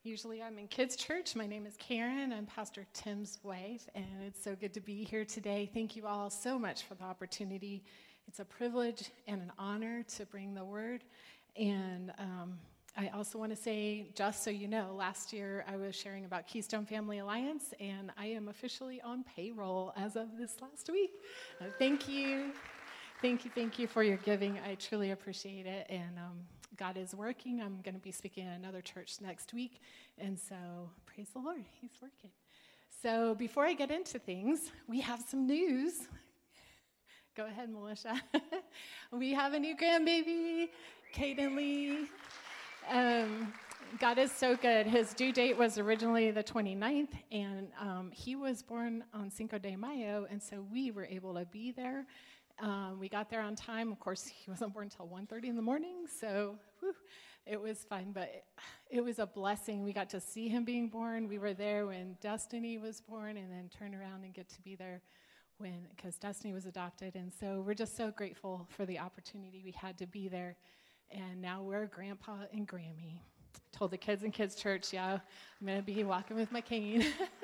Usually I'm in kids' church. My name is Karen. I'm Pastor Tim's wife, and it's so good to be here today. Thank you all so much for the opportunity. It's a privilege and an honor to bring the word. And I also want to say, just so you know, last year I was sharing about Keystone Family Alliance, and I am officially on payroll as of this last week. Thank you. Thank you for your giving. I truly appreciate it. And God is working. I'm going to be speaking at another church next week. And so, praise the Lord, He's working. So, before I get into things, we have some news. Go ahead, Melissa. We have a new grandbaby, Caden Lee. God is so good. His due date was originally the 29th, and he was born on Cinco de Mayo, and so we were able to be there. We got there on time. Of course, he wasn't born until 1:30 in the morning, so it was fun, but it was a blessing. We got to see him being born. We were there when Destiny was born, and then turn around and get to be there because Destiny was adopted. And so we're just so grateful for the opportunity we had to be there. And now we're Grandpa and Grammy. Told the kids in kids' church, yeah, I'm going to be walking with my cane.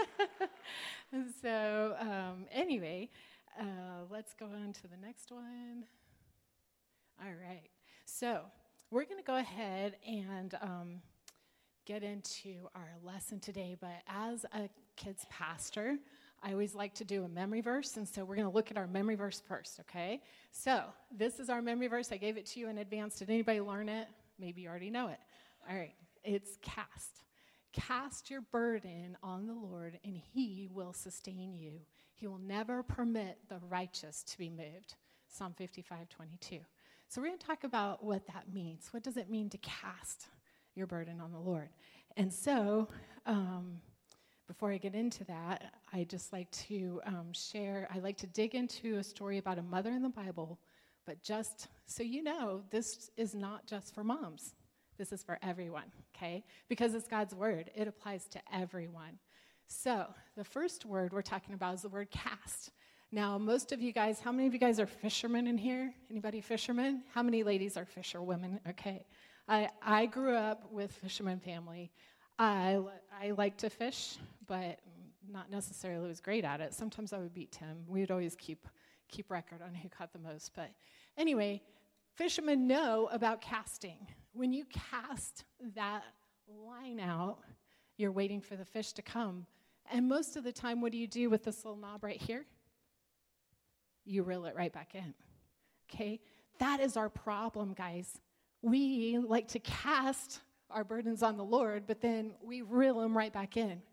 So anyway, let's go on to the next one. All right. So we're going to go ahead and get into our lesson today. But as a kids pastor, I always like to do a memory verse. And so we're going to look at our memory verse first, okay? So this is our memory verse. I gave it to you in advance. Did anybody learn it? Maybe you already know it. All right. It's cast. Cast your burden on the Lord, and He will sustain you. He will never permit the righteous to be moved. Psalm 55:22. So we're going to talk about what that means. What does it mean to cast your burden on the Lord? And so before I get into that, I just like to I like to dig into a story about a mother in the Bible, but just so you know, this is not just for moms. This is for everyone, okay? Because it's God's word. It applies to everyone. So the first word we're talking about is the word cast. Now, most of you guys, how many of you guys are fishermen in here? Anybody fishermen? How many ladies are fisherwomen? Okay. I grew up with fisherman family. I like to fish, but not necessarily was great at it. Sometimes I would beat Tim. We would always keep record on who caught the most. But anyway, fishermen know about casting. When you cast that line out, you're waiting for the fish to come. And most of the time, what do you do with this little knob right here? You reel it right back in, okay? That is our problem, guys. We like to cast our burdens on the Lord, but then we reel them right back in.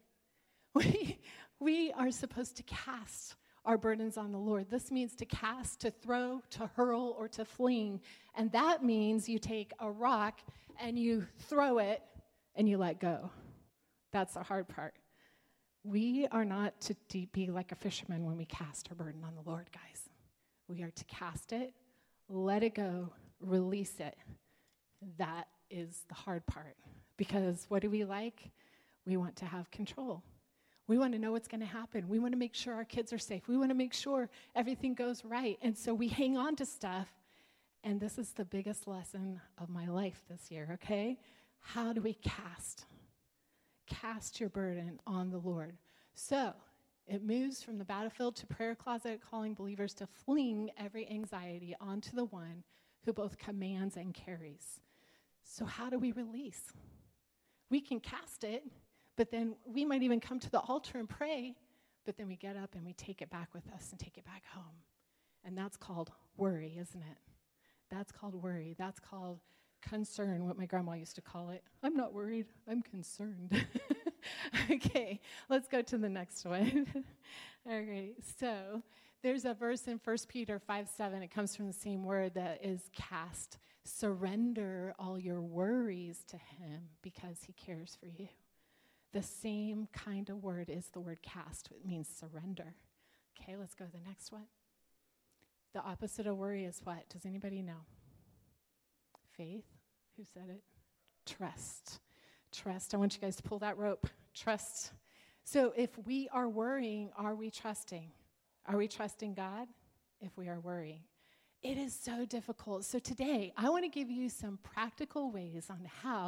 We are supposed to cast our burdens on the Lord. This means to cast, to throw, to hurl, or to fling. And that means you take a rock and you throw it and you let go. That's the hard part. We are not to be like a fisherman when we cast our burden on the Lord, guys. We are to cast it, let it go, release it. That is the hard part. Because what do we like? We want to have control. We want to know what's going to happen. We want to make sure our kids are safe. We want to make sure everything goes right. And so we hang on to stuff. And this is the biggest lesson of my life this year, okay? How do we cast? Cast your burden on the Lord. So it moves from the battlefield to prayer closet, calling believers to fling every anxiety onto the one who both commands and carries. So how do we release? We can cast it, but then we might even come to the altar and pray, but then we get up and we take it back with us and take it back home. And that's called worry, isn't it? That's called worry. That's called concern, what my grandma used to call it. I'm not worried, I'm concerned. Okay, let's go to the next one. All right, so there's a verse in 1 Peter 5:7. It comes from the same word that is cast. Surrender all your worries to Him because He cares for you. The same kind of word is the word cast. It means surrender. Okay, let's go to the next one. The opposite of worry is what? Does anybody know? Faith. Who said it? Trust. Trust. I want you guys to pull that rope. Trust. So if we are worrying, are we trusting? Are we trusting God if we are worrying? It is so difficult. So today, I want to give you some practical ways on how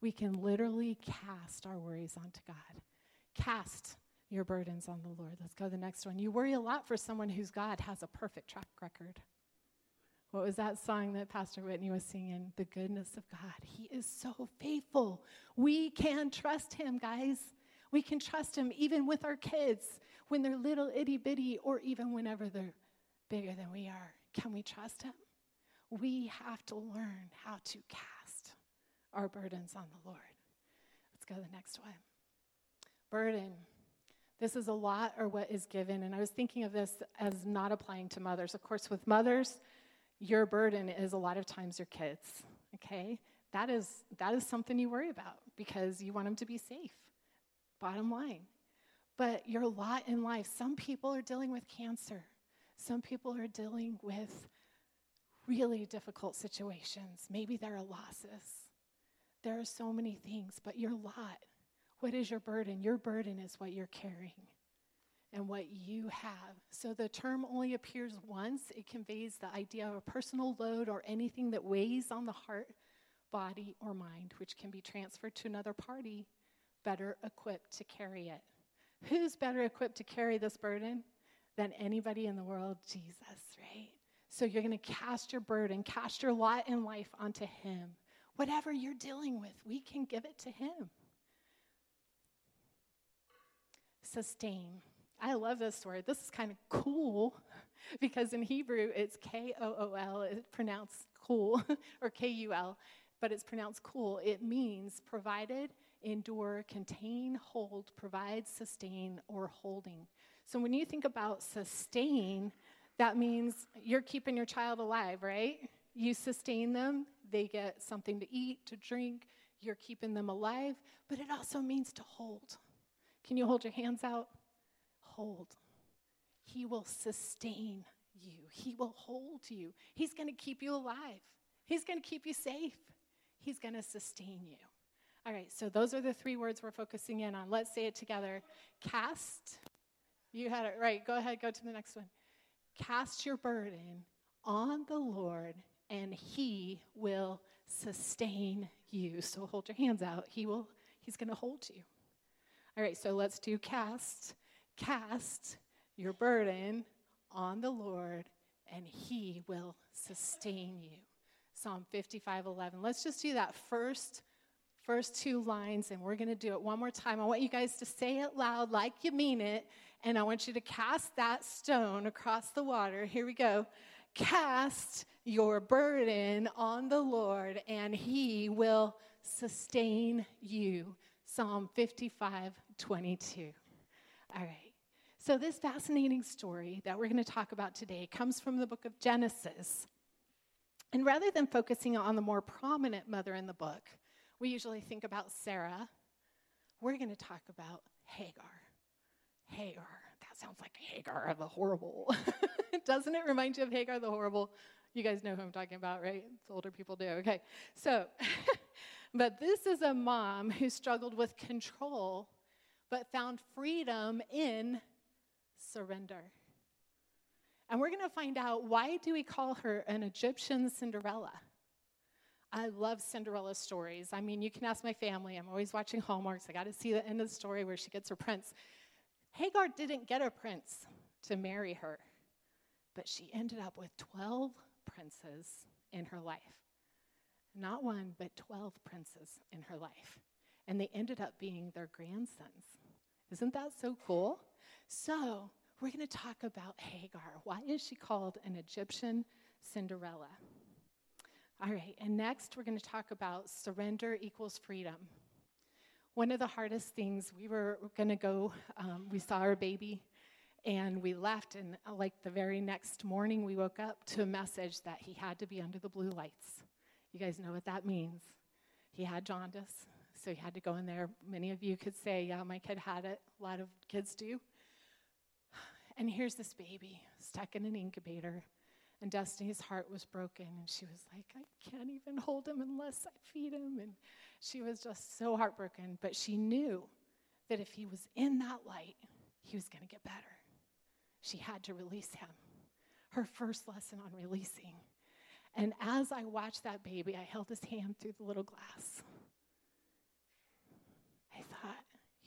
We can literally cast our worries onto God. Cast your burdens on the Lord. Let's go to the next one. You worry a lot for someone whose God has a perfect track record. What was that song that Pastor Whitney was singing? The goodness of God. He is so faithful. We can trust him, guys. We can trust him even with our kids when they're little itty bitty or even whenever they're bigger than we are. Can we trust him? We have to learn how to cast our burdens on the Lord. Let's go to the next one. Burden. This is a lot or what is given. And I was thinking of this as not applying to mothers. Of course, with mothers, your burden is a lot of times your kids, okay? That is something you worry about because you want them to be safe, bottom line. But your lot in life, some people are dealing with cancer. Some people are dealing with really difficult situations. Maybe there are losses. There are so many things, but your lot, what is your burden? Your burden is what you're carrying and what you have. So the term only appears once. It conveys the idea of a personal load or anything that weighs on the heart, body, or mind, which can be transferred to another party better equipped to carry it. Who's better equipped to carry this burden than anybody in the world? Jesus, right? So you're going to cast your burden, cast your lot in life onto him. Whatever you're dealing with, we can give it to him. Sustain. I love this word. This is kind of cool because in Hebrew it's K-O-O-L. It's pronounced cool or K-U-L, but it's pronounced cool. It means provided, endure, contain, hold, provide, sustain, or holding. So when you think about sustain, that means you're keeping your child alive, right? You sustain them. They get something to eat, to drink. You're keeping them alive. But it also means to hold. Can you hold your hands out? Hold. He will sustain you. He will hold you. He's going to keep you alive. He's going to keep you safe. He's going to sustain you. All right, so those are the three words we're focusing in on. Let's say it together. Cast. You had it right. Go ahead, go to the next one. Cast your burden on the Lord, and he will sustain you. So hold your hands out. He's going to hold you. All right, so let's do cast. Cast your burden on the Lord, and he will sustain you. Psalm 55:11. Let's just do that first two lines, and we're going to do it one more time. I want you guys to say it loud like you mean it, and I want you to cast that stone across the water. Here we go. Cast your burden on the Lord, and he will sustain you. Psalm 55:22. All right. So this fascinating story that we're going to talk about today comes from the book of Genesis. And rather than focusing on the more prominent mother in the book, we usually think about Sarah. We're going to talk about Hagar. Hagar. That sounds like Hagar the Horrible. Doesn't it remind you of Hagar the Horrible? You guys know who I'm talking about, right? The older people do. Okay. So, but this is a mom who struggled with control, but found freedom in surrender. And we're going to find out, why do we call her an Egyptian Cinderella? I love Cinderella stories. I mean, you can ask my family. I'm always watching Hallmarks. I got to see the end of the story where she gets her prince. Hagar didn't get a prince to marry her, but she ended up with 12 princes in her life. Not one, but 12 princes in her life. And they ended up being their grandsons. Isn't that so cool? So we're going to talk about Hagar. Why is she called an Egyptian Cinderella? All right, and next we're going to talk about surrender equals freedom. One of the hardest things, we were going to go, we saw our baby, and we left, and like the very next morning we woke up to a message that he had to be under the blue lights. You guys know what that means. He had jaundice, so he had to go in there. Many of you could say, yeah, my kid had it. A lot of kids do. And here's this baby stuck in an incubator. And Destiny's heart was broken, and she was like, I can't even hold him unless I feed him. And she was just so heartbroken. But she knew that if he was in that light, he was going to get better. She had to release him. Her first lesson on releasing. And as I watched that baby, I held his hand through the little glass.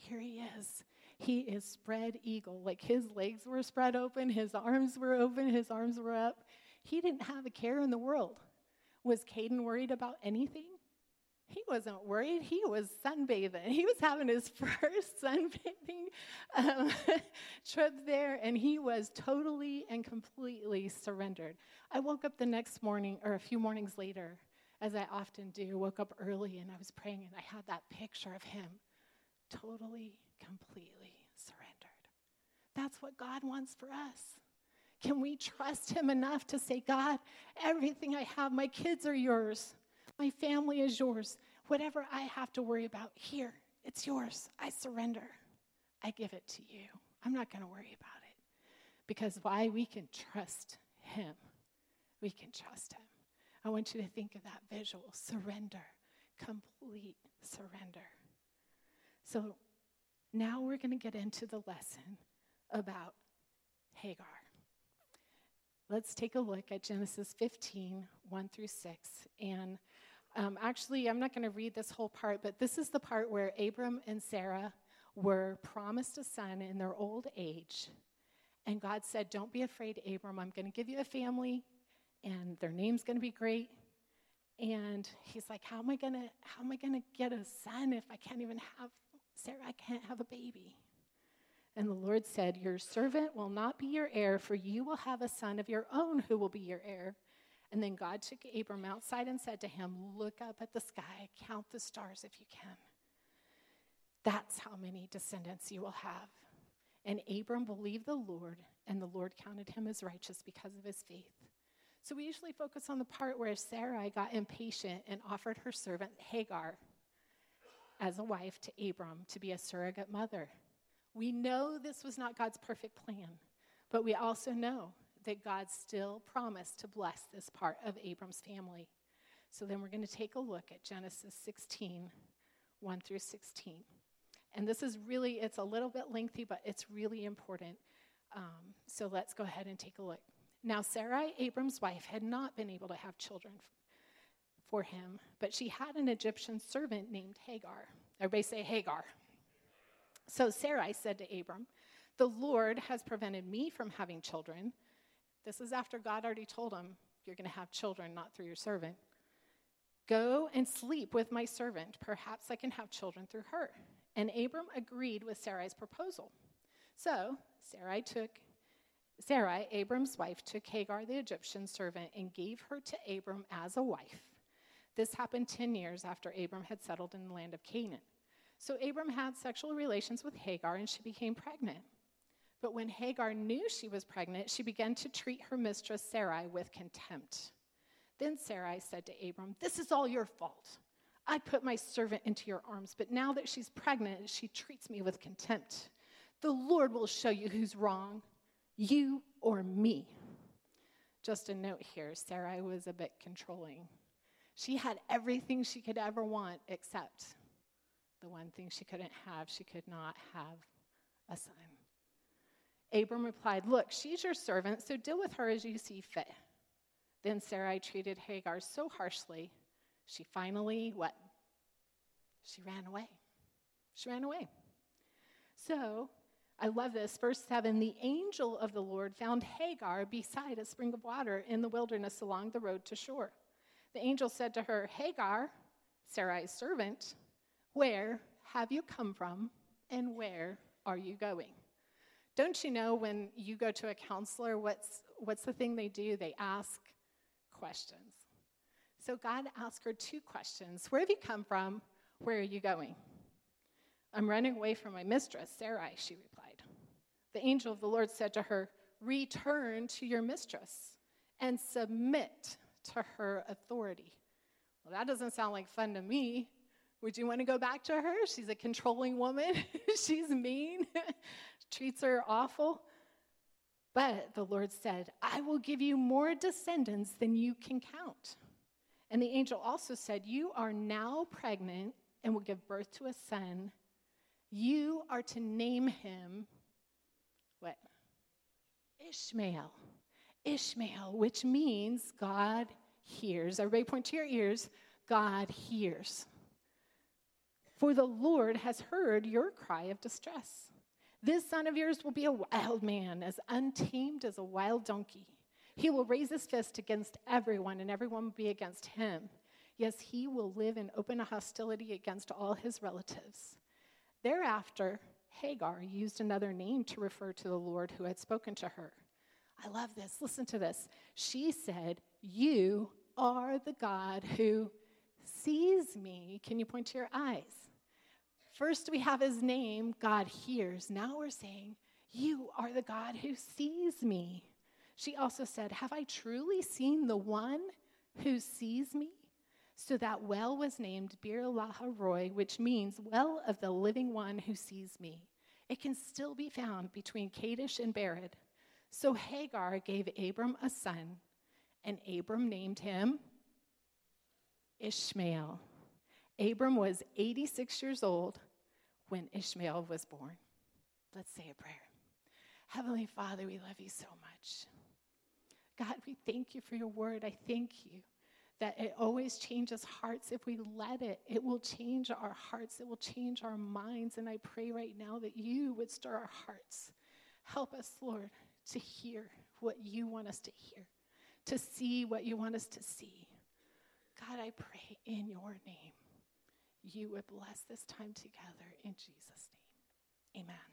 here he is. He is spread eagle. Like his legs were spread open, his arms were open, his arms were up. He didn't have a care in the world. Was Caden worried about anything? He wasn't worried. He was sunbathing. He was having his first sunbathing trip there, and he was totally and completely surrendered. I woke up the next morning, or a few mornings later, as I often do, woke up early, and I was praying, and I had that picture of him totally, completely surrendered. That's what God wants for us. Can we trust him enough to say, God, everything I have, my kids are yours. My family is yours. Whatever I have to worry about, here, it's yours. I surrender. I give it to you. I'm not going to worry about it. Because why? We can trust him. We can trust him. I want you to think of that visual. Surrender. Complete surrender. So now we're going to get into the lesson about Hagar. Let's take a look at Genesis 15, 1 through 6. And actually, I'm not going to read this whole part, but this is the part where Abram and Sarah were promised a son in their old age. And God said, don't be afraid, Abram. I'm going to give you a family, and their name's going to be great. And he's like, how am I going to get a son if I can't even have, Sarah, I can't have a baby? And the Lord said, your servant will not be your heir, for you will have a son of your own who will be your heir. And then God took Abram outside and said to him, look up at the sky, count the stars if you can. That's how many descendants you will have. And Abram believed the Lord, and the Lord counted him as righteous because of his faith. So we usually focus on the part where Sarai got impatient and offered her servant Hagar as a wife to Abram to be a surrogate mother. We know this was not God's perfect plan, but we also know that God still promised to bless this part of Abram's family. So then we're going to take a look at Genesis 16, 1 through 16. And this is really, it's a little bit lengthy, but it's really important. So let's go ahead and take a look. Now Sarai, Abram's wife, had not been able to have children for him, but she had an Egyptian servant named Hagar. Everybody say Hagar. So Sarai said to Abram, the Lord has prevented me from having children. This is after God already told him, you're going to have children, not through your servant. Go and sleep with my servant. Perhaps I can have children through her. And Abram agreed with Sarai's proposal. So Sarai, Abram's wife, took Hagar, the Egyptian servant, and gave her to Abram as a wife. This happened 10 years after Abram had settled in the land of Canaan. So Abram had sexual relations with Hagar, and she became pregnant. But when Hagar knew she was pregnant, she began to treat her mistress Sarai with contempt. Then Sarai said to Abram, this is all your fault. I put my servant into your arms, but now that she's pregnant, she treats me with contempt. The Lord will show you who's wrong, you or me. Just a note here, Sarai was a bit controlling. She had everything she could ever want except the one thing she couldn't have. She could not have a son. Abram replied, look, she's your servant, so deal with her as you see fit. Then Sarai treated Hagar so harshly, she finally, what? She ran away. She ran away. So, I love this. Verse 7, the angel of the Lord found Hagar beside a spring of water in the wilderness along the road to Shur. The angel said to her, Hagar, Sarai's servant, where have you come from, and where are you going? Don't you know when you go to a counselor, what's the thing they do? They ask questions. So God asked her 2 questions. Where have you come from? Where are you going? I'm running away from my mistress, Sarai, she replied. The angel of the Lord said to her, return to your mistress and submit to her authority. Well, that doesn't sound like fun to me. Would you want to go back to her? She's a controlling woman. She's mean. Treats her awful. But the Lord said, I will give you more descendants than you can count. And the angel also said, you are now pregnant and will give birth to a son. You are to name him, what? Ishmael. Ishmael, which means God hears. Everybody point to your ears. God hears. For the Lord has heard your cry of distress. This son of yours will be a wild man, as untamed as a wild donkey. He will raise his fist against everyone, and everyone will be against him. Yes, he will live in open hostility against all his relatives. Thereafter, Hagar used another name to refer to the Lord who had spoken to her. I love this. Listen to this. She said, "You are the God who sees me." Can you point to your eyes? First, we have his name, God hears. Now we're saying, "You are the God who sees me." She also said, "Have I truly seen the one who sees me?" So that well was named Bir Lahai-roi, which means well of the living one who sees me. It can still be found between Kadesh and Bered. So Hagar gave Abram a son, and Abram named him Ishmael. Abram was 86 years old when Ishmael was born. Let's say a prayer. Heavenly Father, we love you so much. God, we thank you for your word. I thank you that it always changes hearts. If we let it, it will change our hearts. It will change our minds. And I pray right now that you would stir our hearts. Help us, Lord, to hear what you want us to hear, to see what you want us to see. God, I pray in your name, you would bless this time together in Jesus' name. Amen.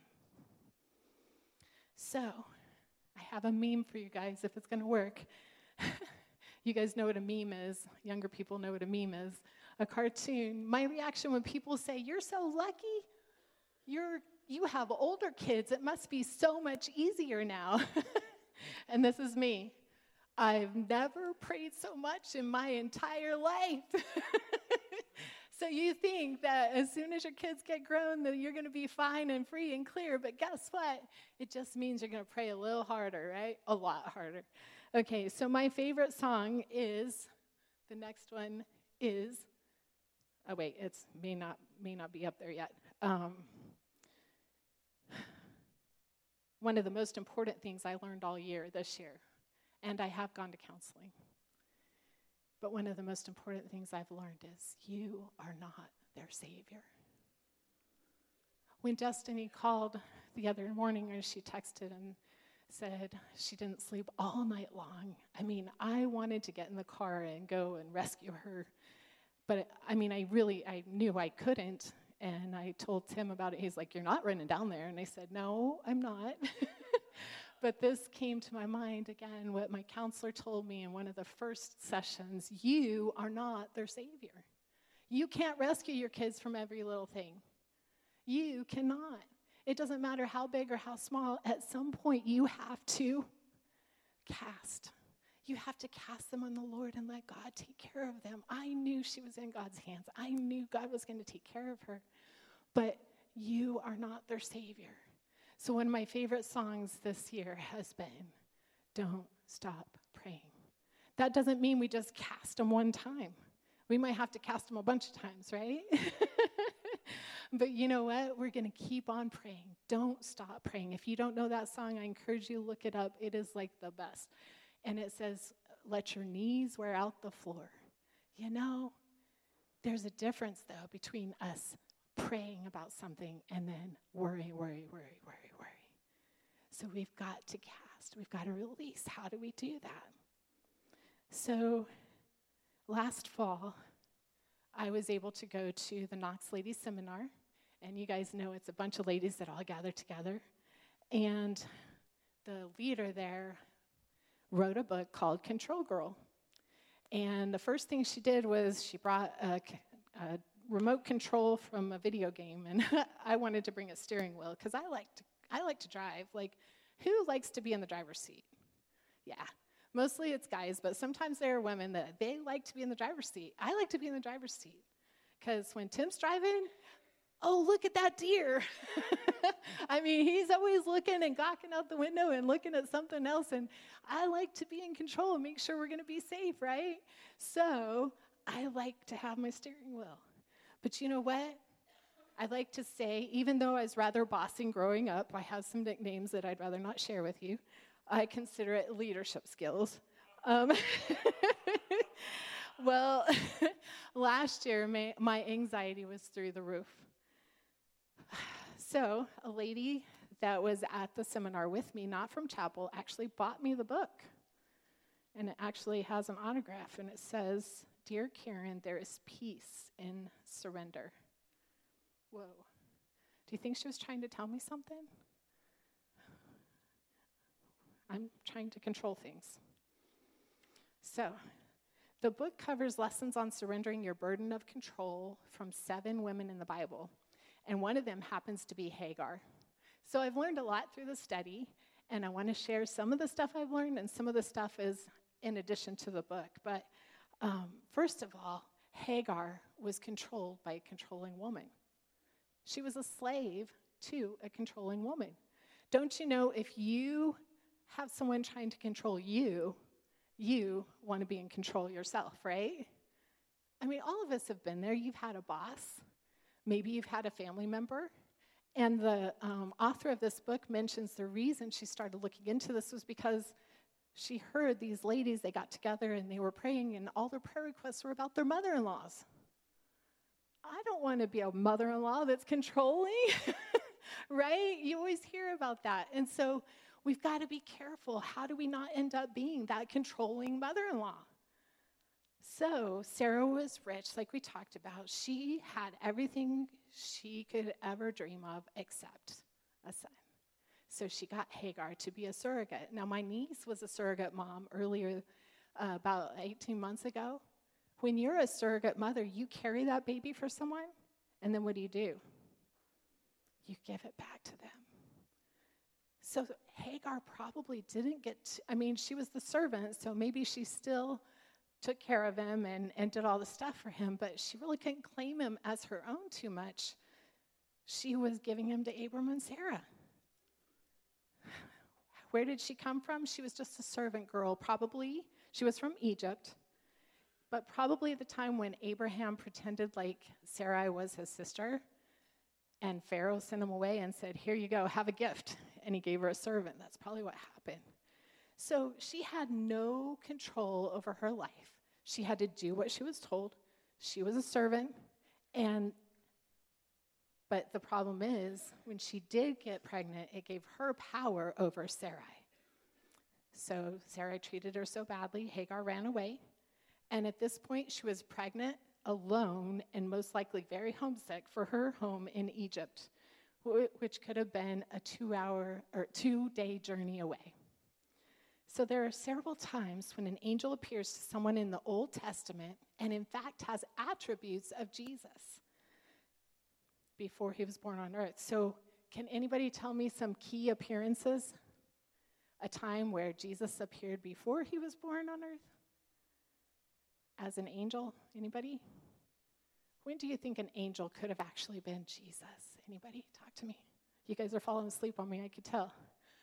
So, I have a meme for you guys if it's going to work. You guys know what a meme is. Younger people know what a meme is. A cartoon. My reaction when people say, "You're so lucky. You have older kids. It must be so much easier now." And this is me. I've never prayed so much in my entire life. So you think that as soon as your kids get grown, that you're going to be fine and free and clear. But guess what? It just means you're going to pray a little harder, right? A lot harder. Okay, so my favorite song is, the next one is, oh wait, it's may not be up there yet. One of the most important things I learned all year this year, and I have gone to counseling, but one of the most important things I've learned is you are not their Savior. When Destiny called the other morning, or she texted and said she didn't sleep all night long. I mean, I wanted to get in the car and go and rescue her. But I knew I couldn't. And I told Tim about it. He's like, "You're not running down there." And I said, "No, I'm not." But this came to my mind again, what my counselor told me in one of the first sessions. You are not their Savior. You can't rescue your kids from every little thing. You cannot. It doesn't matter how big or how small. At some point, you have to cast. You have to cast them on the Lord and let God take care of them. I knew she was in God's hands. I knew God was going to take care of her. But you are not their Savior. So one of my favorite songs this year has been, "Don't Stop Praying." That doesn't mean we just cast them one time. We might have to cast them a bunch of times, right? But you know what? We're going to keep on praying. Don't stop praying. If you don't know that song, I encourage you to look it up. It is like the best. And it says, "Let your knees wear out the floor." You know, there's a difference, though, between us praying about something and then worry. So we've got to cast. We've got to release. How do we do that? So last fall, I was able to go to the Knox Ladies Seminar. And you guys know it's a bunch of ladies that all gather together. And the leader there wrote a book called Control Girl. And the first thing she did was she brought a remote control from a video game. And I wanted to bring a steering wheel because I like to drive. Like, who likes to be in the driver's seat? Yeah. Mostly it's guys, but sometimes there are women that they like to be in the driver's seat. I like to be in the driver's seat because when Tim's driving, "Oh, look at that deer." I mean, he's always looking and gawking out the window and looking at something else, and I like to be in control and make sure we're going to be safe, right? So I like to have my steering wheel. But you know what? I like to say, even though I was rather bossy growing up, I have some nicknames that I'd rather not share with you. I consider it leadership skills. Well, last year, my anxiety was through the roof. So a lady that was at the seminar with me, not from chapel, actually bought me the book. And it actually has an autograph, and it says, "Dear Karen, there is peace in surrender." Whoa. Do you think she was trying to tell me something? I'm trying to control things. So, the book covers lessons on surrendering your burden of control from 7 women in the Bible, and one of them happens to be Hagar. So I've learned a lot through the study, and I want to share some of the stuff I've learned, and some of the stuff is in addition to the book. But first of all, Hagar was controlled by a controlling woman. She was a slave to a controlling woman. Don't you know, if you have someone trying to control you, you want to be in control yourself, right? I mean, all of us have been there. You've had a boss. Maybe you've had a family member. And the author of this book mentions the reason she started looking into this was because she heard these ladies, they got together and they were praying, and all their prayer requests were about their mother-in-laws. I don't want to be a mother-in-law that's controlling, right? You always hear about that. And so we've got to be careful. How do we not end up being that controlling mother-in-law? So Sarah was rich, like we talked about. She had everything she could ever dream of except a son. So she got Hagar to be a surrogate. Now, my niece was a surrogate mom earlier, about 18 months ago. When you're a surrogate mother, you carry that baby for someone, and then what do? You give it back to them. So Hagar probably didn't she was the servant, so maybe she still took care of him and did all the stuff for him, but she really couldn't claim him as her own too much. She was giving him to Abram and Sarah. Where did she come from? She was just a servant girl. Probably she was from Egypt, but probably at the time when Abraham pretended like Sarai was his sister, and Pharaoh sent him away and said, "Here you go, have a gift." And he gave her a servant. That's probably what happened. So she had no control over her life. She had to do what she was told. She was a servant. But the problem is, when she did get pregnant, it gave her power over Sarai. So Sarai treated her so badly, Hagar ran away. And at this point, she was pregnant, alone, and most likely very homesick for her home in Egypt, which could have been a 2-day journey away. So there are several times when an angel appears to someone in the Old Testament and in fact has attributes of Jesus before he was born on earth. So can anybody tell me some key appearances? A time where Jesus appeared before he was born on earth as an angel? Anybody? When do you think an angel could have actually been Jesus? Anybody? Talk to me. You guys are falling asleep on me, I could tell.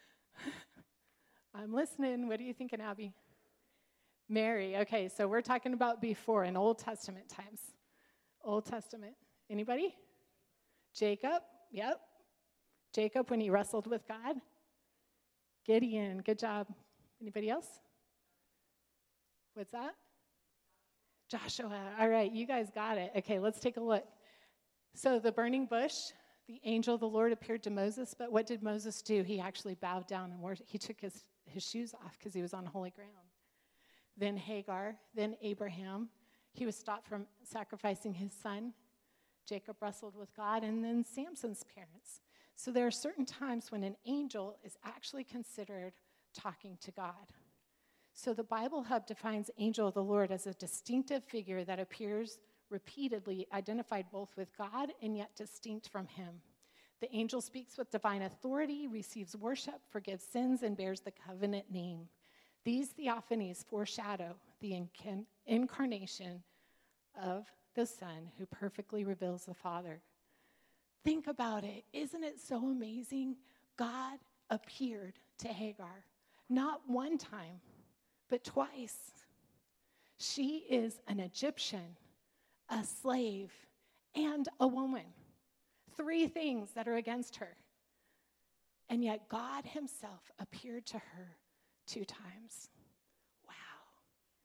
I'm listening. What are you thinking, Abby? Mary. Okay, so we're talking about before in Old Testament times. Old Testament. Anybody? Jacob. Yep. Jacob when he wrestled with God. Gideon. Good job. Anybody else? What's that? Joshua. All right, you guys got it. Okay, let's take a look. So the burning bush, the angel of the Lord appeared to Moses, but what did Moses do? He actually bowed down and he took his shoes off because he was on holy ground. Then Hagar, then Abraham. He was stopped from sacrificing his son. Jacob wrestled with God, and then Samson's parents. So there are certain times when an angel is actually considered talking to God. So the Bible Hub defines angel of the Lord as a distinctive figure that appears repeatedly, identified both with God and yet distinct from him. The angel speaks with divine authority, receives worship, forgives sins, and bears the covenant name. These theophanies foreshadow the incarnation of the Son who perfectly reveals the Father. Think about it. Isn't it so amazing? God appeared to Hagar, not one time, but twice. She is an Egyptian, a slave, and a woman. 3 things that are against her. And yet God himself appeared to her 2 times. Wow.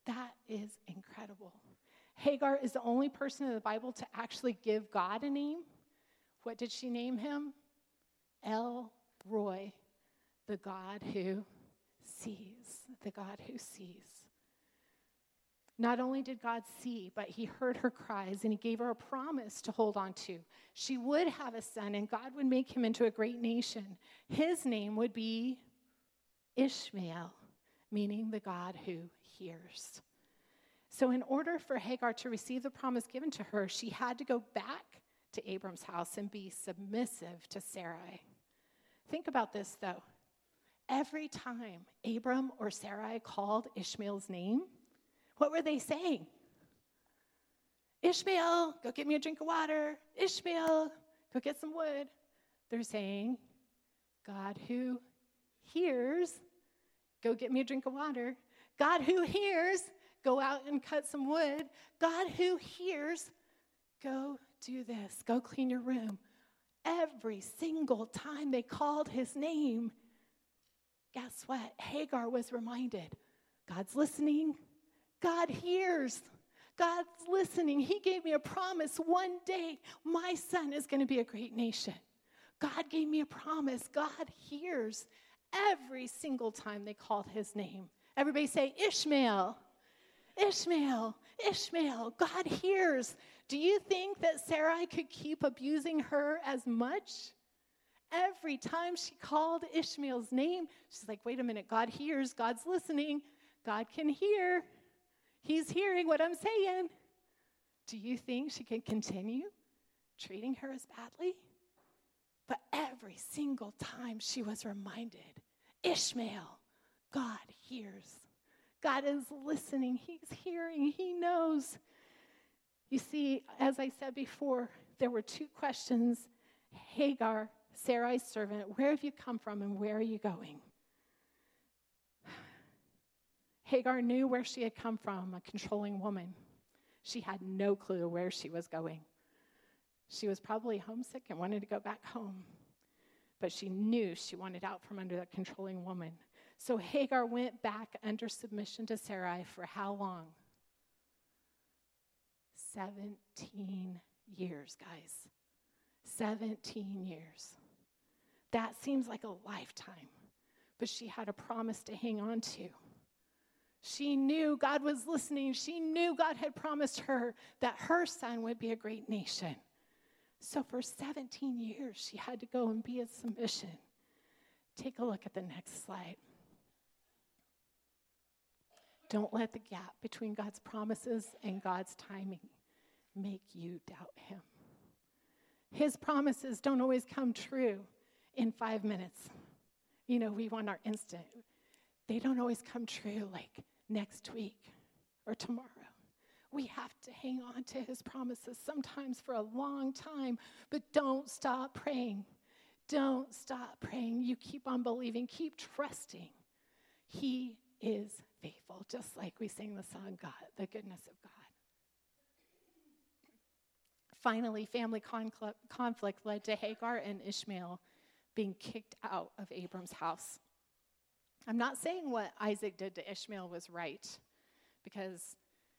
That is incredible. Hagar is the only person in the Bible to actually give God a name. What did she name him? El Roy, the God who sees, the God who sees. Not only did God see, but he heard her cries, and he gave her a promise to hold on to. She would have a son, and God would make him into a great nation. His name would be Ishmael, meaning the God who hears. So in order for Hagar to receive the promise given to her, she had to go back to Abram's house and be submissive to Sarai. Think about this, though. Every time Abram or Sarai called Ishmael's name, what were they saying? Ishmael, go get me a drink of water. Ishmael, go get some wood. They're saying, God who hears, go get me a drink of water. God who hears, go out and cut some wood. God who hears, go do this. Go clean your room. Every single time they called his name, guess what? Hagar was reminded, God's listening. God hears. God's listening. He gave me a promise. One day, my son is going to be a great nation. God gave me a promise. God hears every single time they called his name. Everybody say, Ishmael, Ishmael, Ishmael. God hears. Do you think that Sarai could keep abusing her as much? Every time she called Ishmael's name, she's like, wait a minute, God hears. God's listening. God can hear. He's hearing what I'm saying. Do you think she can continue treating her as badly? But every single time she was reminded, Ishmael, God hears. God is listening. He's hearing. He knows. You see, as I said before, there were two questions. Hagar, Sarai's servant, where have you come from and where are you going? Hagar knew where she had come from, a controlling woman. She had no clue where she was going. She was probably homesick and wanted to go back home. But she knew she wanted out from under that controlling woman. So Hagar went back under submission to Sarai for how long? 17 years, guys. 17 years. That seems like a lifetime. But she had a promise to hang on to. She knew God was listening. She knew God had promised her that her son would be a great nation. So for 17 years, she had to go and be in submission. Take a look at the next slide. Don't let the gap between God's promises and God's timing make you doubt him. His promises don't always come true in 5 minutes. You know, we want our instant. They don't always come true like next week or tomorrow. We have to hang on to his promises sometimes for a long time, but don't stop praying. Don't stop praying. You keep on believing, keep trusting. He is faithful, just like we sing the song, God, the goodness of God. Finally, family conflict led to Hagar and Ishmael being kicked out of Abram's house. I'm not saying what Isaac did to Ishmael was right, because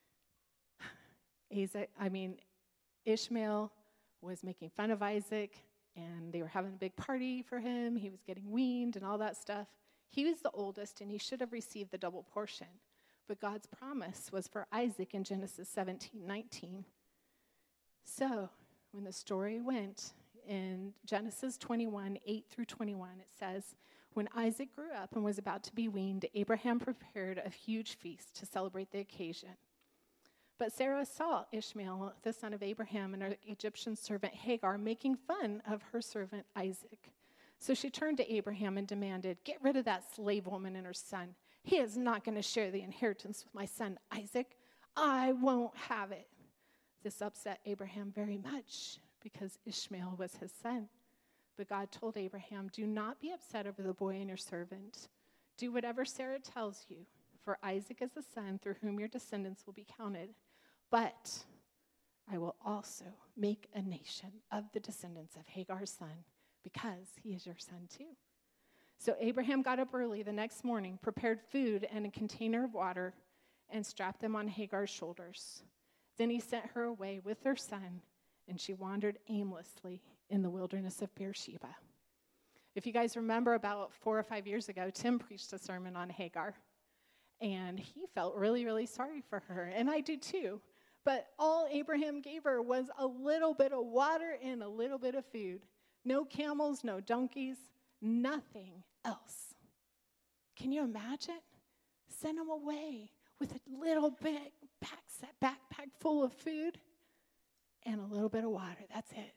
Ishmael was making fun of Isaac, and they were having a big party for him. He was getting weaned and all that stuff. He was the oldest, and he should have received the double portion. But God's promise was for Isaac in Genesis 17:19. So when the story went in Genesis 21:8-21, it says, when Isaac grew up and was about to be weaned, Abraham prepared a huge feast to celebrate the occasion. But Sarah saw Ishmael, the son of Abraham, and her Egyptian servant Hagar making fun of her servant Isaac. So she turned to Abraham and demanded, get rid of that slave woman and her son. He is not going to share the inheritance with my son Isaac. I won't have it. This upset Abraham very much because Ishmael was his son. But God told Abraham, do not be upset over the boy and your servant. Do whatever Sarah tells you, for Isaac is the son through whom your descendants will be counted. But I will also make a nation of the descendants of Hagar's son, because he is your son too. So Abraham got up early the next morning, prepared food and a container of water, and strapped them on Hagar's shoulders. Then he sent her away with her son, and she wandered aimlessly in the wilderness of Beersheba. If you guys remember, about 4 or 5 years ago, Tim preached a sermon on Hagar, and he felt really, really sorry for her, and I do too. But all Abraham gave her was a little bit of water and a little bit of food. No camels, no donkeys, nothing else. Can you imagine? Send them away with a little bit backpack full of food and a little bit of water. That's it.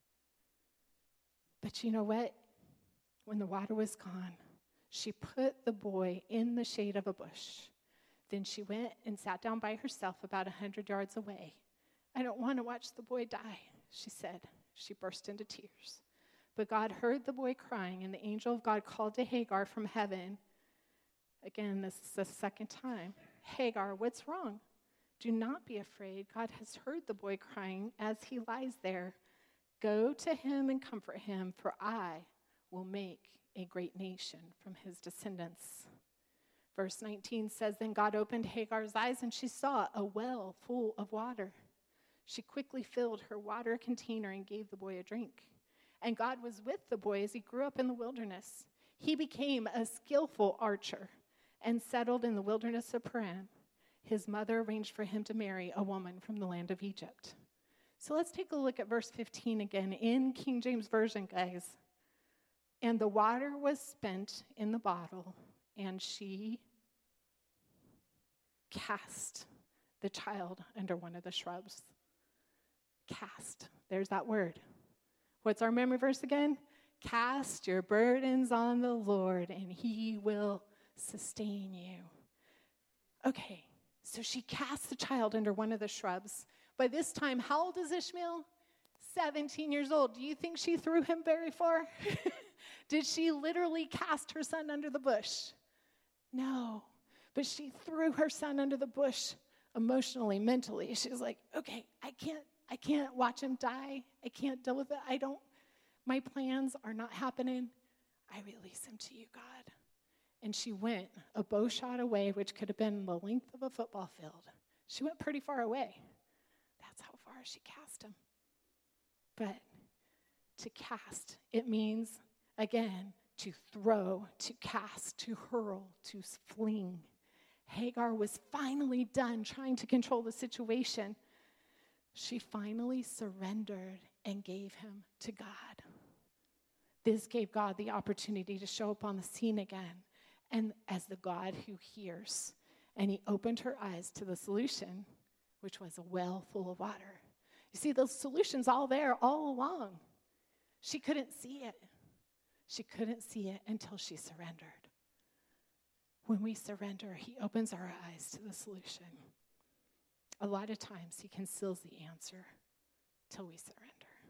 But you know what? When the water was gone, she put the boy in the shade of a bush. Then she went and sat down by herself about 100 yards away. I don't want to watch the boy die, she said. She burst into tears. But God heard the boy crying, and the angel of God called to Hagar from heaven. Again, this is the second time. Hagar, what's wrong? Do not be afraid. God has heard the boy crying as he lies there. Go to him and comfort him, for I will make a great nation from his descendants. Verse 19 says, Then God opened Hagar's eyes, and she saw a well full of water. She quickly filled her water container and gave the boy a drink. And God was with the boy as he grew up in the wilderness. He became a skillful archer and settled in the wilderness of Paran. His mother arranged for him to marry a woman from the land of Egypt. So let's take a look at verse 15 again in King James Version, guys. And the water was spent in the bottle, and she cast the child under one of the shrubs. Cast. There's that word. What's our memory verse again? Cast your burdens on the Lord, and he will sustain you. Okay, so she cast the child under one of the shrubs. By this time, how old is Ishmael? 17 years old. Do you think she threw him very far? Did she literally cast her son under the bush? No, but she threw her son under the bush emotionally, mentally. She was like, okay, I can't watch him die. I can't deal with it. My plans are not happening. I release him to you, God. And she went a bow shot away, which could have been the length of a football field. She went pretty far away. That's how far she cast him. But to cast, it means, again, to throw, to cast, to hurl, to fling. Hagar was finally done trying to control the situation. She finally surrendered and gave him to God. This gave God the opportunity to show up on the scene again, and as the God who hears. And he opened her eyes to the solution, which was a well full of water. You see, the solution's all there all along. She couldn't see it. She couldn't see it until she surrendered. When we surrender, he opens our eyes to the solution. A lot of times he conceals the answer till we surrender.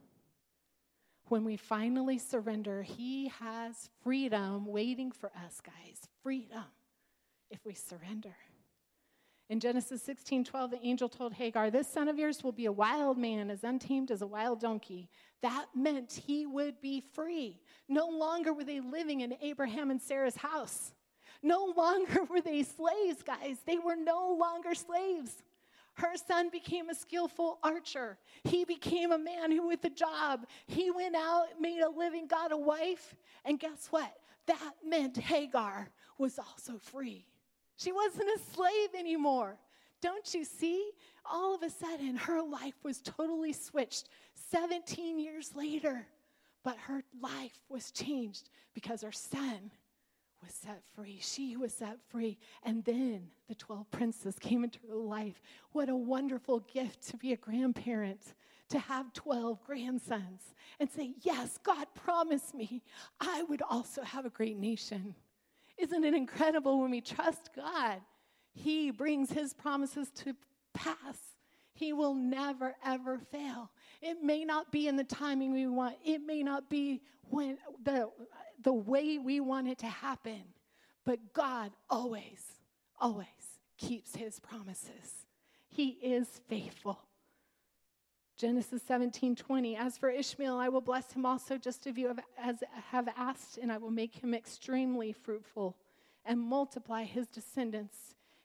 When we finally surrender, he has freedom waiting for us, guys. Freedom if we surrender. In Genesis 16:12, the angel told Hagar, this son of yours will be a wild man, as untamed as a wild donkey. That meant he would be free. No longer were they living in Abraham and Sarah's house. No longer were they slaves, guys. They were no longer slaves. Her son became a skillful archer. He became a man who with a job. He went out, made a living, got a wife. And guess what? That meant Hagar was also free. She wasn't a slave anymore. Don't you see? All of a sudden, her life was totally switched 17 years later. But her life was changed because her son was set free. She was set free. And then the 12 princes came into her life. What a wonderful gift to be a grandparent, to have 12 grandsons and say, yes, God promised me I would also have a great nation. Isn't it incredible when we trust God? He brings his promises to pass. He will never, ever fail. It may not be in the timing we want. It may not be when the way we want it to happen. But God always, always keeps his promises. He is faithful. Genesis 17:20, as for Ishmael, I will bless him also, just as you have asked, and I will make him extremely fruitful and multiply his descendants.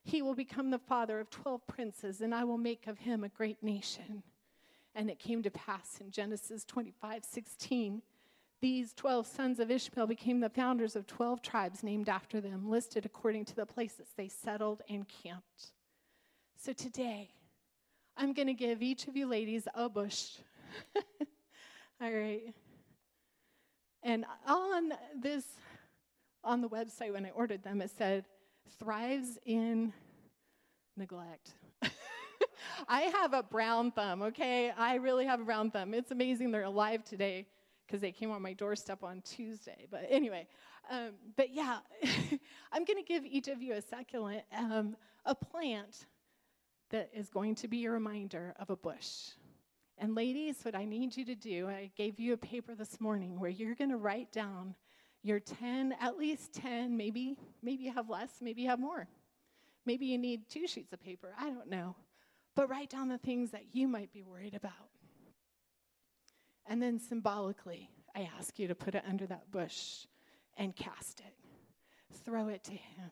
He will become the father of 12 princes, and I will make of him a great nation. And it came to pass in Genesis 25:16, these 12 sons of Ishmael became the founders of 12 tribes named after them, listed according to the places they settled and camped. So today, I'm going to give each of you ladies a bush. All right. And on the website when I ordered them, it said, thrives in neglect. I have a brown thumb, okay? I really have a brown thumb. It's amazing they're alive today because they came on my doorstep on Tuesday. But anyway, but yeah, I'm going to give each of you a succulent, a plant that is going to be a reminder of a bush. And ladies, what I need you to do, I gave you a paper this morning where you're going to write down your 10, at least 10, maybe you have less, maybe you have more. Maybe you need 2 sheets of paper, I don't know. But write down the things that you might be worried about. And then symbolically, I ask you to put it under that bush and cast it. Throw it to him.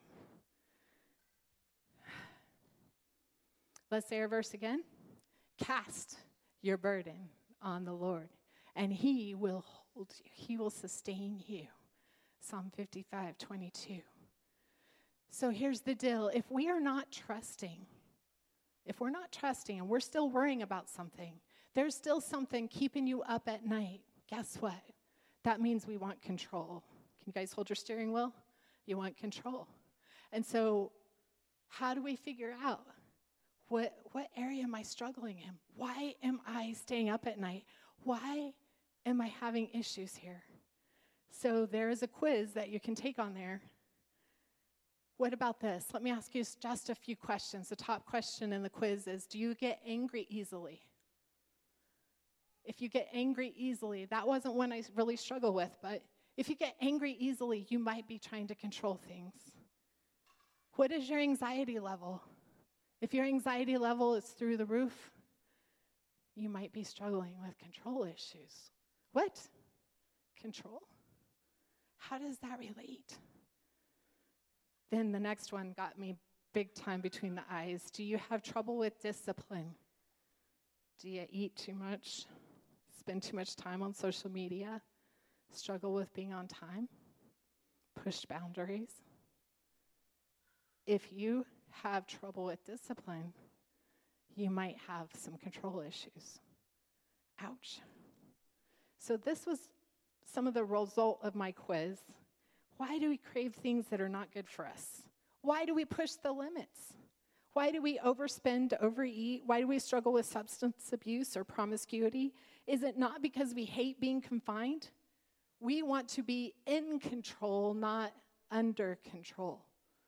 Let's say our verse again. Cast your burden on the Lord, and he will hold you. He will sustain you. Psalm 55:22. So here's the deal. If we're not trusting and we're still worrying about something, there's still something keeping you up at night, guess what? That means we want control. Can you guys hold your steering wheel? You want control. And so how do we figure out what area am I struggling in? Why am I staying up at night? Why am I having issues here? So there is a quiz that you can take on there. What about this? Let me ask you just a few questions. The top question in the quiz is, do you get angry easily? If you get angry easily, that wasn't one I really struggle with, but if you get angry easily, you might be trying to control things. What is your anxiety level? If your anxiety level is through the roof, you might be struggling with control issues. What? Control? How does that relate? Then the next one got me big time between the eyes. Do you have trouble with discipline? Do you eat too much? Spend too much time on social media? Struggle with being on time? Push boundaries? If you have trouble with discipline, you might have some control issues. Ouch. So this was some of the result of my quiz. Why do we crave things that are not good for us? Why do we push the limits? Why do we overspend, overeat? Why do we struggle with substance abuse or promiscuity? Is it not because we hate being confined? We want to be in control, not under control.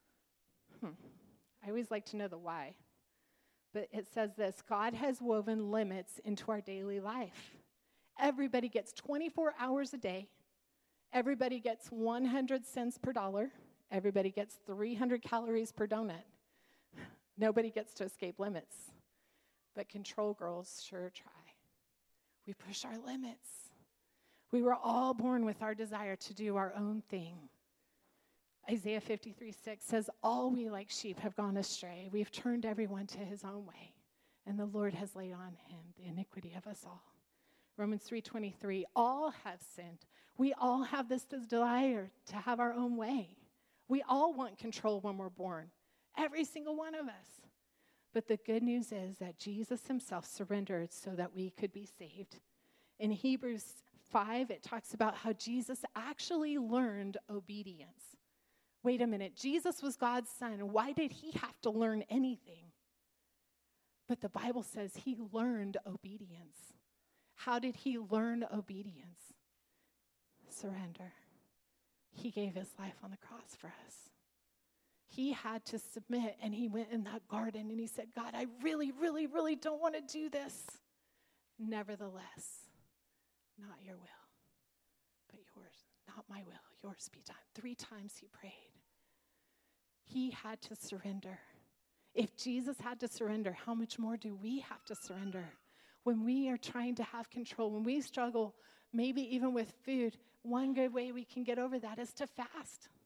I always like to know the why. But it says this, God has woven limits into our daily life. Everybody gets 24 hours a day. Everybody gets 100 cents per dollar. Everybody gets 300 calories per donut. Nobody gets to escape limits. But control girls sure try. We push our limits. We were all born with our desire to do our own thing. Isaiah 53:6 says, all we like sheep have gone astray. We've turned everyone to his own way, and the Lord has laid on him the iniquity of us all. Romans 3:23, all have sinned. We all have this desire to have our own way. We all want control when we're born, every single one of us. But the good news is that Jesus himself surrendered so that we could be saved. In Hebrews 5, it talks about how Jesus actually learned obedience. Wait a minute, Jesus was God's son. Why did he have to learn anything? But the Bible says he learned obedience. How did he learn obedience? Surrender. He gave his life on the cross for us. He had to submit, and he went in that garden and he said, God, I really, really, really don't want to do this. Nevertheless, not your will, but yours. Not my will, yours be done. 3 times he prayed. He had to surrender. If Jesus had to surrender, how much more do we have to surrender? When we are trying to have control, when we struggle, maybe even with food, one good way we can get over that is to fast.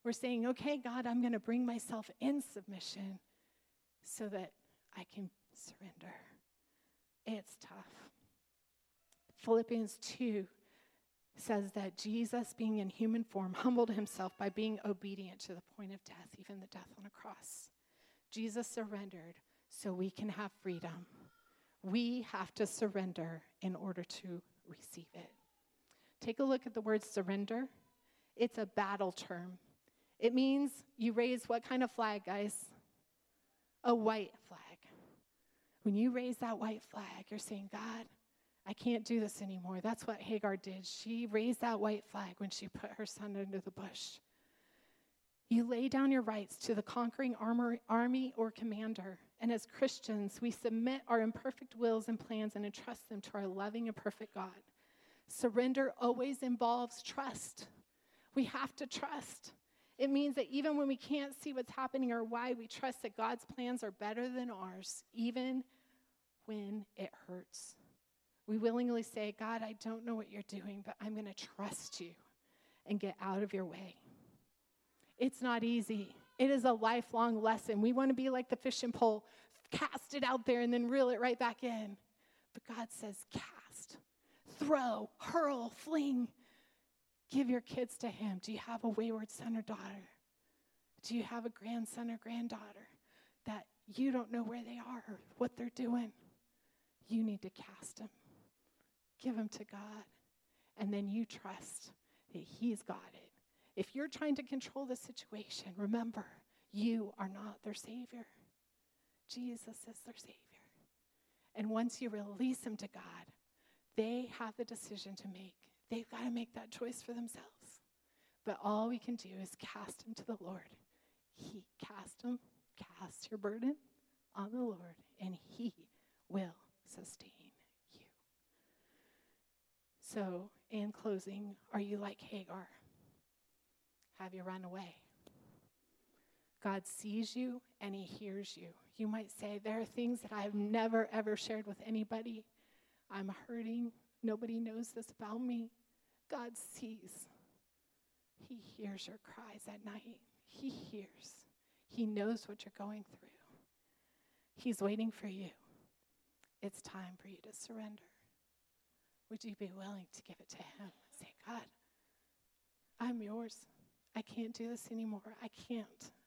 We're saying, okay, God, I'm going to bring myself in submission so that I can surrender. It's tough. Philippians 2 says that Jesus, being in human form, humbled himself by being obedient to the point of death, even the death on a cross. Jesus surrendered so we can have freedom. We have to surrender in order to receive it. Take a look at the word surrender. It's a battle term. It means you raise what kind of flag, guys? A white flag. When you raise that white flag, you're saying, God, I can't do this anymore. That's what Hagar did. She raised that white flag when she put her son under the bush. You lay down your rights to the conquering army or commander. And as Christians, we submit our imperfect wills and plans and entrust them to our loving and perfect God. Surrender always involves trust. We have to trust. It means that even when we can't see what's happening or why, we trust that God's plans are better than ours, even when it hurts. We willingly say, God, I don't know what you're doing, but I'm going to trust you and get out of your way. It's not easy. It is a lifelong lesson. We want to be like the fishing pole, cast it out there and then reel it right back in. But God says, cast, throw, hurl, fling. Give your kids to him. Do you have a wayward son or daughter? Do you have a grandson or granddaughter that you don't know where they are or what they're doing? You need to cast them. Give them to God. And then you trust that he's got it. If you're trying to control the situation, remember, you are not their Savior. Jesus is their Savior. And once you release them to God, they have the decision to make. They've got to make that choice for themselves. But all we can do is cast them to the Lord. Cast your burden on the Lord, and he will sustain you. So, in closing, are you like Hagar? Have you run away? God sees you and he hears you. You might say, there are things that I have never, ever shared with anybody. I'm hurting. Nobody knows this about me. God sees. He hears your cries at night. He hears. He knows what you're going through. He's waiting for you. It's time for you to surrender. Would you be willing to give it to him? Say, God, I'm yours. I can't do this anymore. I can't.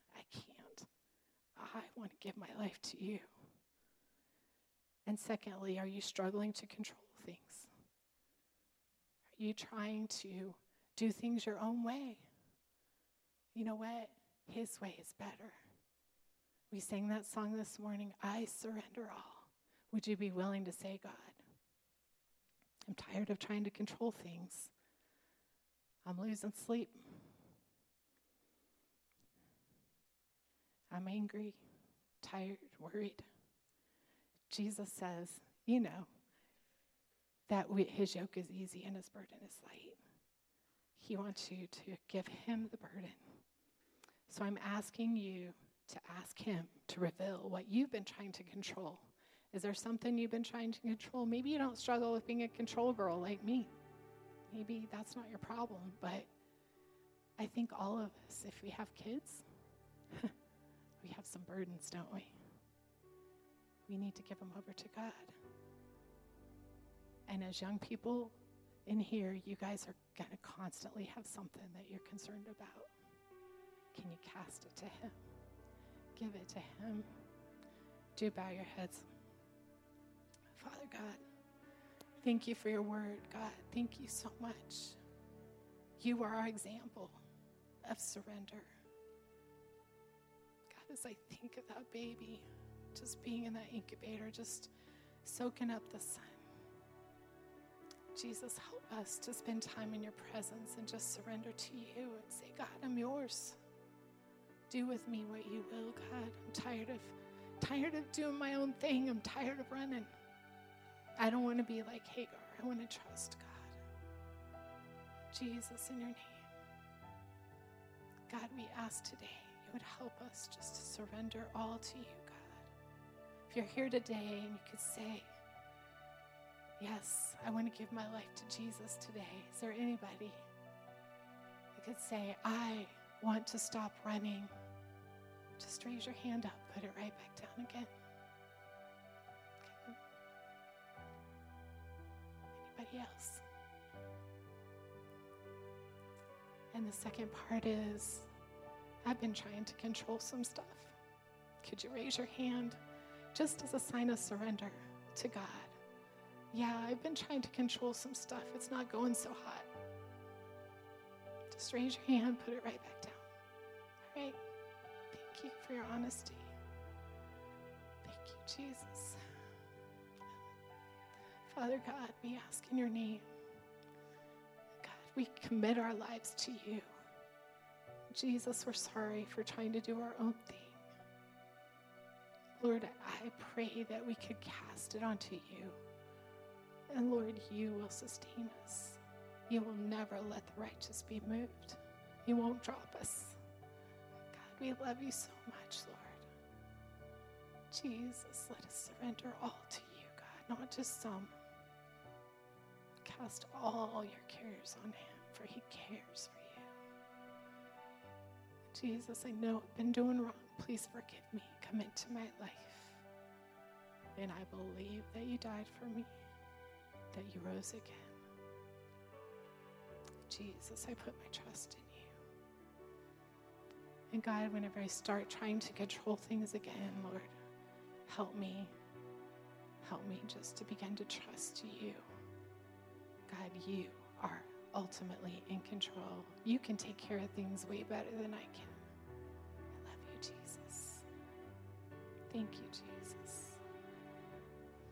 I want to give my life to you. And secondly, are you struggling to control things? Are you trying to do things your own way? You know what? His way is better. We sang that song this morning, I surrender all. Would you be willing to say, God, I'm tired of trying to control things. I'm losing sleep. I'm angry, tired, worried. Jesus says, you know, that his yoke is easy and his burden is light. He wants you to give him the burden. So I'm asking you to ask him to reveal what you've been trying to control. Is there something you've been trying to control? Maybe you don't struggle with being a control girl like me. Maybe that's not your problem, but I think all of us, if we have kids, we have some burdens, don't we? We need to give them over to God. And as young people in here, you guys are going to constantly have something that you're concerned about. Can you cast it to him? Give it to him. Do bow your heads. Father God, thank you for your word, God. Thank you so much. You are our example of surrender. God, as I think of that baby just being in that incubator, just soaking up the sun. Jesus, help us to spend time in your presence and just surrender to you and say, God, I'm yours. Do with me what you will, God. I'm tired of doing my own thing. I'm tired of running. I don't want to be like Hagar. I want to trust God. Jesus, in your name. God, we ask today you would help us just to surrender all to you, God. If you're here today and you could say, yes, I want to give my life to Jesus today. Is there anybody that could say, I want to stop running, just raise your hand up, put it right back down again. Okay. Anybody else? And the second part is, I've been trying to control some stuff. Could you raise your hand just as a sign of surrender to God? Yeah, I've been trying to control some stuff. It's not going so hot. Just raise your hand, put it right back down. All right? Thank you for your honesty. Thank you, Jesus. Father God, we ask in your name. God, we commit our lives to you. Jesus, we're sorry for trying to do our own thing. Lord, I pray that we could cast it onto you. And Lord, you will sustain us. You will never let the righteous be moved. You won't drop us. God, we love you so much, Lord. Jesus, let us surrender all to you, God, not just some. Cast all your cares on him, for he cares for you. Jesus, I know I've been doing wrong. Please forgive me. Come into my life. And I believe that you died for me, that you rose again. Jesus, I put my trust in you. And God, whenever I start trying to control things again, Lord, help me. Help me just to begin to trust you. God, you are ultimately in control. You can take care of things way better than I can. I love you, Jesus. Thank you, Jesus.